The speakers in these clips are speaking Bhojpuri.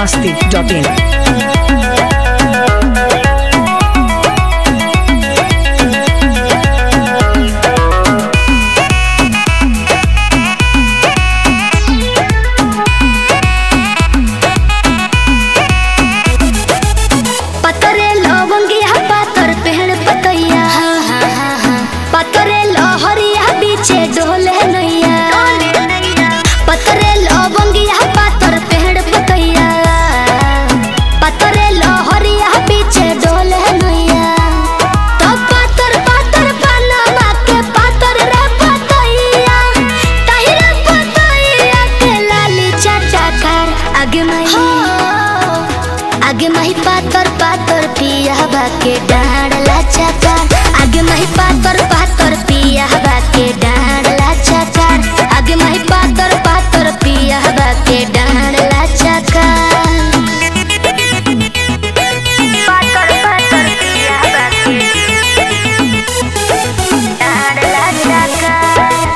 biharmasti.in आगे माही पातर पातर पिया बाके डांडला चकार आगे माही पातर पातर पिया बाके डांडला चकार आगे माही पातर पातर पिया बाके डांडला चकार पातर पातर पिया बाके डांडला चकार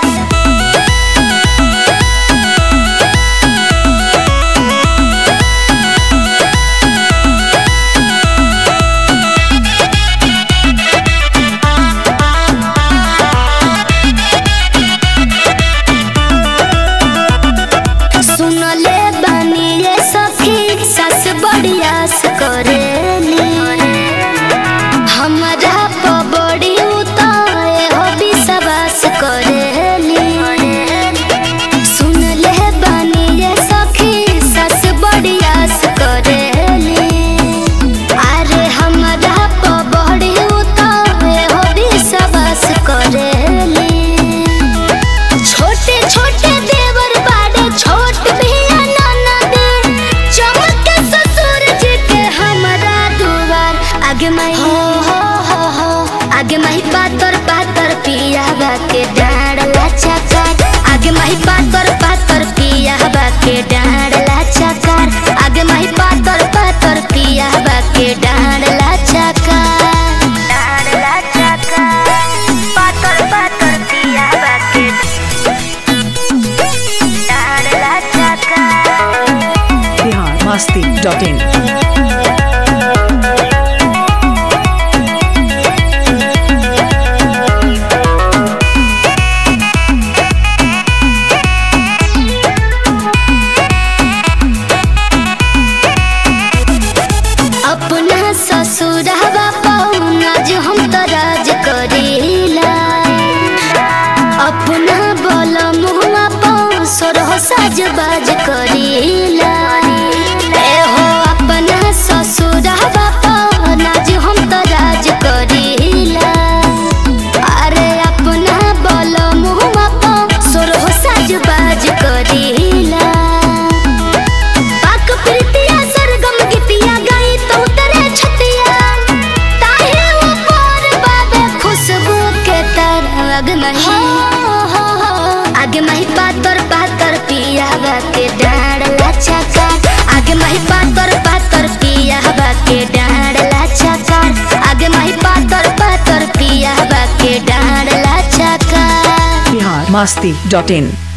आगे माही पातर पातर पिया बाके डांडला चकार आगे माही पातर पातर पिया बाके डांडला चकार आगे माही पातर पातर पिया बाके डांडला चकार डांडला चकार पातर पातर पिया बाके डांडला चकार biharmasti.in साज बाज करीला ए हो अपना ससुरवा पर नाज हम तो राज करीला अरे अपना बोल मुहवा पर सोरह साज बाज करीला पाक प्रीतिया सरगम गीतिया गाई तो तेरे छतिया ताहे ऊपर बाबे खुशबू के तरह आगे माही पातर पातर पिया बाके डांडला चकार आगे माही पातर पातर पिया बाके डांडला चकार आगे माही पातर पातर पिया बाके डांडला चकार biharmasti.in